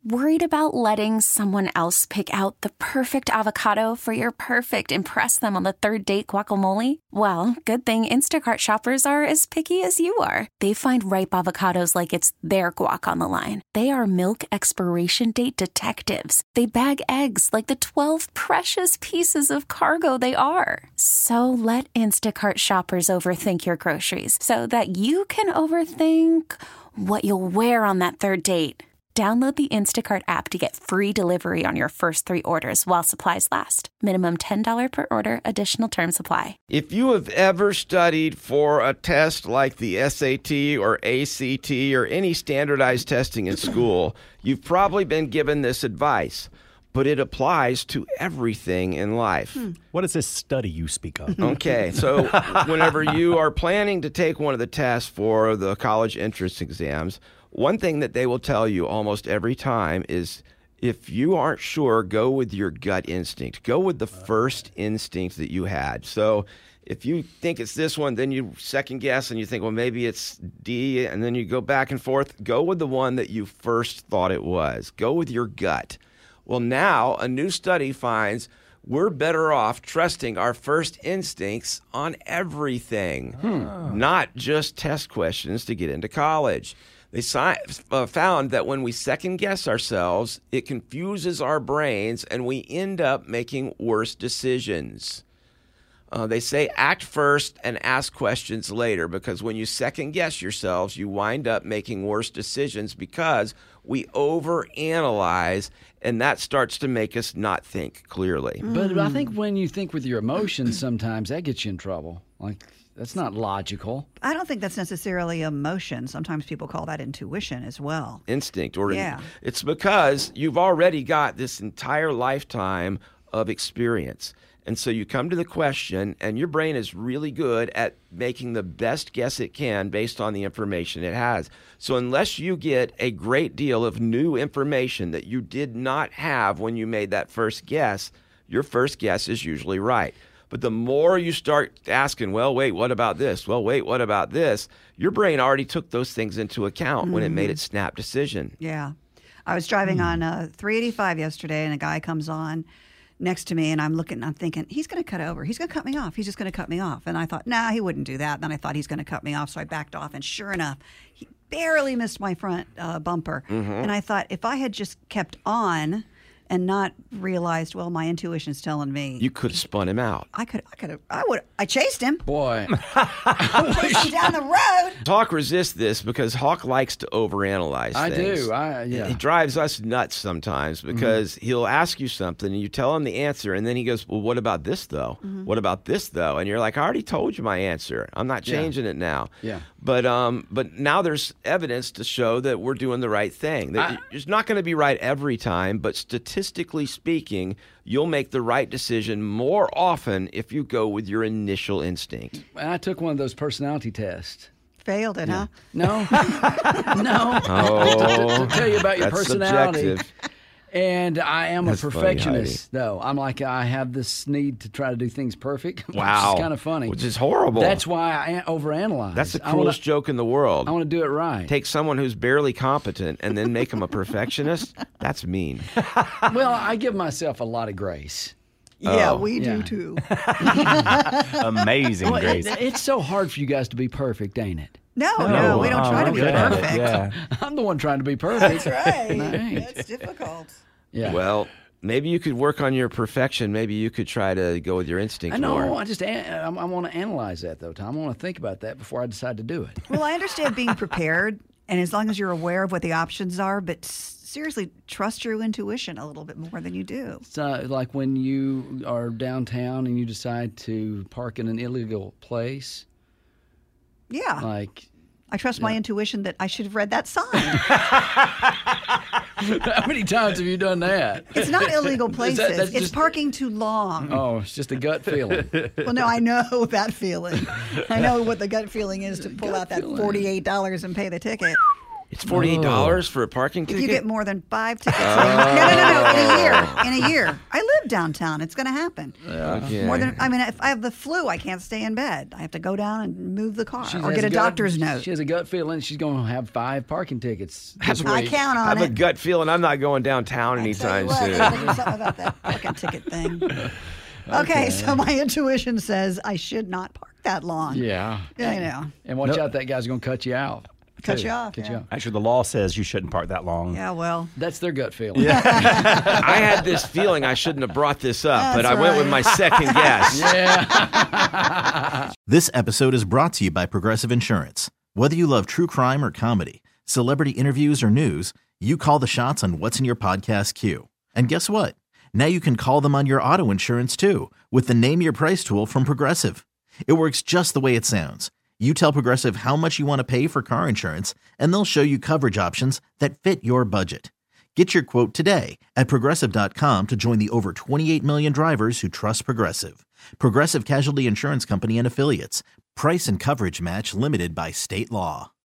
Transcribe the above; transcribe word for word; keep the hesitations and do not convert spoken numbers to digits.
Worried about letting someone else pick out the perfect avocado for your perfect impress them on the third date guacamole? Well, good thing Instacart shoppers are as picky as you are. They find ripe avocados like it's their guac on the line. They are milk expiration date detectives. They bag eggs like the twelve precious pieces of cargo they are. So let Instacart shoppers overthink your groceries so that you can overthink what you'll wear on that third date. Download the Instacart app to get free delivery on your first three orders while supplies last. Minimum ten dollars per order. Additional terms apply. If you have ever studied for a test like the S A T or A C T or any standardized testing in school, you've probably been given this advice, but it applies to everything in life. Hmm. What is this study you speak of? Okay, so whenever you are planning to take one of the tests for the college entrance exams, one thing that they will tell you almost every time is if you aren't sure, go with your gut instinct. Go with the first instinct that you had. So if you think it's this one, then you second guess and you think, well, maybe it's D, and then you go back and forth. Go with the one that you first thought it was. Go with your gut. Well, now a new study finds we're better off trusting our first instincts on everything, hmm. not just test questions to get into college. They uh, found that when we second guess ourselves, it confuses our brains and we end up making worse decisions. Uh, they say act first and ask questions later, because when you second guess yourselves, you wind up making worse decisions because we overanalyze, and that starts to make us not think clearly. But I think when you think with your emotions, sometimes that gets you in trouble. Like, that's not logical. I don't think that's necessarily emotion. Sometimes people call that intuition as well. Instinct. Or yeah. in, it's because you've already got this entire lifetime of experience. And so you come to the question, and your brain is really good at making the best guess it can based on the information it has. So unless you get a great deal of new information that you did not have when you made that first guess, your first guess is usually right. But the more you start asking, well, wait, what about this? Well, wait, what about this? Your brain already took those things into account mm-hmm. when it made its snap decision. Yeah. I was driving mm. on uh, three eighty-five yesterday, and a guy comes on next to me, and I'm looking, I'm thinking, he's going to cut over. He's going to cut me off. He's just going to cut me off. And I thought, nah, he wouldn't do that. Then I thought he's going to cut me off, so I backed off. And sure enough, he barely missed my front uh, bumper. Mm-hmm. And I thought, if I had just kept on and not realized, well, my intuition's telling me. You could have spun him out. I could, I could have, I would, I chased him. Boy. I chased him down the road. Hawk resists this because Hawk likes to overanalyze I things. do. I yeah. He drives us nuts sometimes because mm-hmm. he'll ask you something and you tell him the answer, and then he goes, well, what about this, though? Mm-hmm. What about this, though? And you're like, I already told you my answer. I'm not changing yeah. it now. Yeah. But um, but now there's evidence to show that we're doing the right thing. That I, it's not going to be right every time, but statistically speaking, you'll make the right decision more often if you go with your initial instinct. I took one of those personality tests. Failed it, yeah. huh? No. no. Oh, to tell you about your that's personality. Subjective. And I am That's a perfectionist, funny, though. I'm like, I have this need to try to do things perfect. Wow. Which is kind of funny. Which is horrible. That's why I overanalyze. That's the cruelest wanna, joke in the world. I want to do it right. Take someone who's barely competent and then make them a perfectionist? That's mean. Well, I give myself a lot of grace. Yeah, oh. we yeah. do too. Amazing well, grace. It, it's so hard for you guys to be perfect, ain't it? No, no, no we don't oh, try to be perfect. Yeah. I'm the one trying to be perfect. That's right. Right. That's difficult. Yeah. Well, maybe you could work on your perfection. Maybe you could try to go with your instinct I know. more. I just I, I want to analyze that, though, Tom. I want to think about that before I decide to do it. Well, I understand being prepared, and as long as you're aware of what the options are, but seriously, trust your intuition a little bit more than you do. It's uh, like when you are downtown and you decide to park in an illegal place. Yeah. Like, I trust yeah. my intuition that I should have read that sign. How many times have you done that? It's not illegal places. That, it's just, parking too long. Oh, it's just a gut feeling. Well, no, I know that feeling. I know what the gut feeling is to pull Gut out that feeling. forty-eight dollars and pay the ticket. It's forty-eight dollars for a parking If ticket? you get more than five tickets, no, no, no, no, in a year, in a year. I live downtown. It's going to happen. Okay. More than I mean, if I have the flu, I can't stay in bed. I have to go down and move the car She or has get a gut- doctor's note. She has a gut feeling she's going to have five parking tickets. This I week. count I on have a it. gut feeling I'm not going downtown I tell anytime you what, soon. I gotta do something about that fucking ticket thing. Okay, so my intuition says I should not park that long. Yeah. Yeah, I know. And watch Nope. out, that guy's going to cut you out. Cut too. you off, Cut yeah. you off. Actually, the law says you shouldn't park that long. Yeah, well, That's their gut feeling. I had this feeling I shouldn't have brought this up, but That's I went with right. my second guess. Yeah. This episode is brought to you by Progressive Insurance. Whether you love true crime or comedy, celebrity interviews or news, you call the shots on what's in your podcast queue. And guess what? Now you can call them on your auto insurance too with the Name Your Price tool from Progressive. It works just the way it sounds. You tell Progressive how much you want to pay for car insurance, and they'll show you coverage options that fit your budget. Get your quote today at Progressive dot com to join the over twenty-eight million drivers who trust Progressive. Progressive Casualty Insurance Company and Affiliates. Price and coverage match limited by state law.